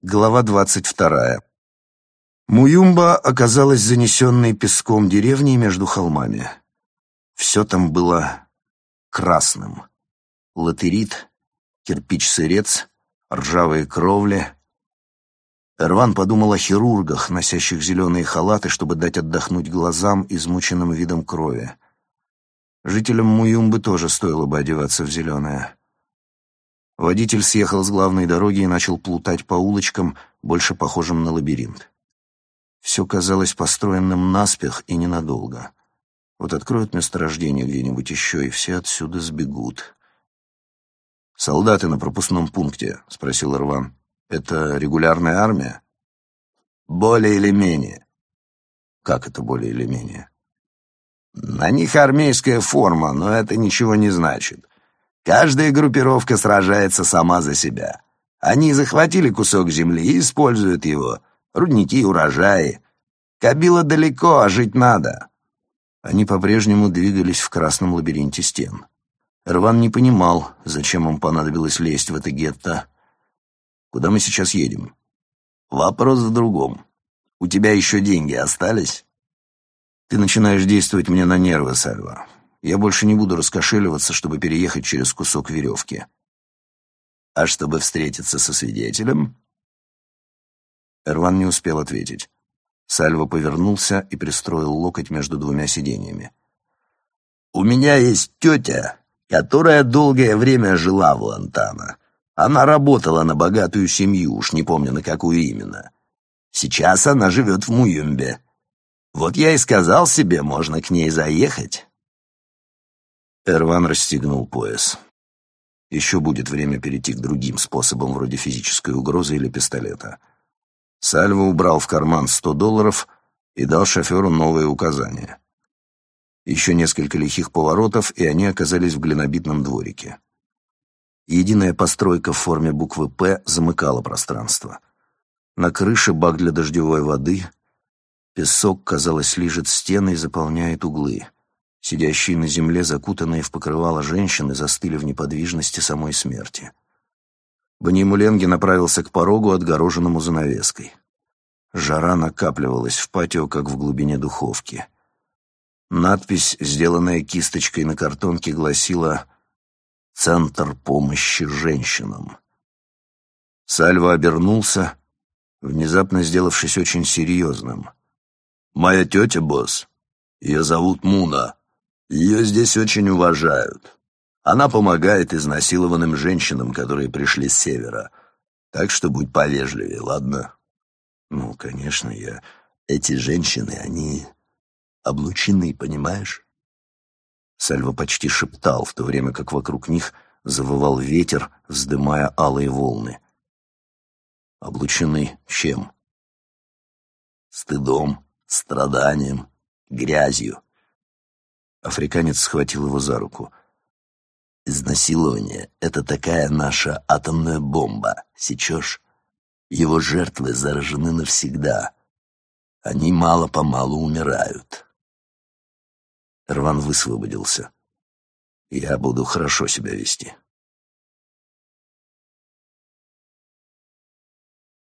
Глава 22. Муюмба оказалась занесенной песком деревней между холмами. Все там было красным. Латерит, кирпич-сырец, ржавые кровли. Эрван подумал о хирургах, носящих зеленые халаты, чтобы дать отдохнуть глазам, измученным видом крови. Жителям Муюмбы тоже стоило бы одеваться в зеленое. Водитель съехал с главной дороги и начал плутать по улочкам, больше похожим на лабиринт. Все казалось построенным наспех и ненадолго. Вот откроют месторождение где-нибудь еще, и все отсюда сбегут. «Солдаты на пропускном пункте?» — спросил Эрван. «Это регулярная армия?» «Более или менее». «Как это более или менее?» «На них армейская форма, но это ничего не значит. Каждая группировка сражается сама за себя. Они захватили кусок земли и используют его. Рудники, урожаи. Кабила далеко, а жить надо». Они по-прежнему двигались в красном лабиринте стен. Эрван не понимал, зачем им понадобилось лезть в это гетто. «Куда мы сейчас едем?» «Вопрос в другом. У тебя еще деньги остались?» «Ты начинаешь действовать мне на нервы, Сальва. Я больше не буду раскошеливаться, чтобы переехать через кусок веревки». «А чтобы встретиться со свидетелем?» Эрван не успел ответить. Сальва повернулся и пристроил локоть между двумя сиденьями. «У меня есть тетя, которая долгое время жила в Лантана. Она работала на богатую семью, уж не помню, на какую именно. Сейчас она живет в Муюмбе. Вот я и сказал себе, можно к ней заехать». Эрван расстегнул пояс. Еще будет время перейти к другим способам, вроде физической угрозы или пистолета. Сальва убрал в карман $100 и дал шоферу новые указания. Еще несколько лихих поворотов, и они оказались в глинобитном дворике. Единая постройка в форме буквы «П» замыкала пространство. На крыше бак для дождевой воды. Песок, казалось, лижет стены и заполняет углы. Сидящие на земле, закутанные в покрывало женщины, застыли в неподвижности самой смерти. Банимуленги направился к порогу, отгороженному занавеской. Жара накапливалась в патио, как в глубине духовки. Надпись, сделанная кисточкой на картонке, гласила «Центр помощи женщинам». Сальва обернулся, внезапно сделавшись очень серьезным. «Моя тетя, босс. Ее зовут Муна. Ее здесь очень уважают. Она помогает изнасилованным женщинам, которые пришли с севера. Так что будь повежливее, ладно?» «Ну, конечно, я... Эти женщины, они облучены, понимаешь?» Сальва почти шептал, в то время как вокруг них завывал ветер, вздымая алые волны. «Облучены чем?» «Стыдом, страданием, грязью». Африканец схватил его за руку. «Изнасилование — это такая наша атомная бомба, сечешь? Его жертвы заражены навсегда. Они мало-помалу умирают». Эрван высвободился. «Я буду хорошо себя вести».